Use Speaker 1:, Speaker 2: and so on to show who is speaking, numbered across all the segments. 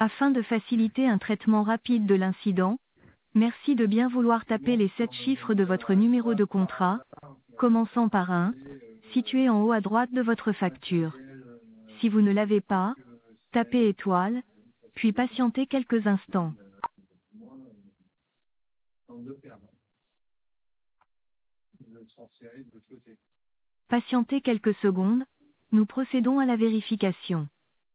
Speaker 1: Afin de faciliter un traitement rapide de l'incident, merci de bien vouloir taper les 7 chiffres de votre numéro de contrat, commençant par 1, situé en haut à droite de votre facture. Si vous ne l'avez pas, tapez étoile, puis patientez quelques instants. Patientez quelques secondes, nous procédons à la vérification.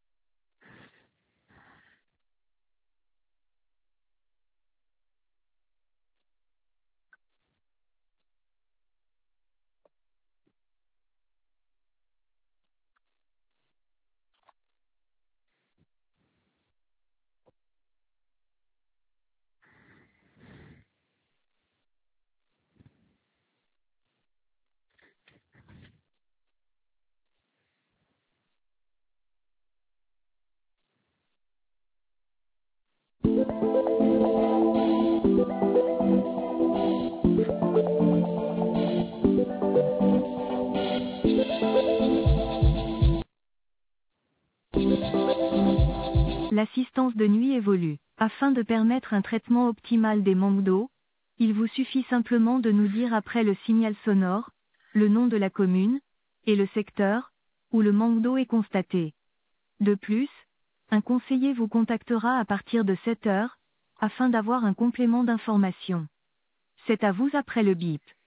Speaker 1: L'assistance de nuit évolue. Afin de permettre un traitement optimal des manques d'eau, il vous suffit simplement de nous dire après le signal sonore, le nom de la commune, et le secteur, où le manque d'eau est constaté. De plus, un conseiller vous contactera à partir de 7 heures, afin d'avoir un complément d'information. C'est à vous après le bip.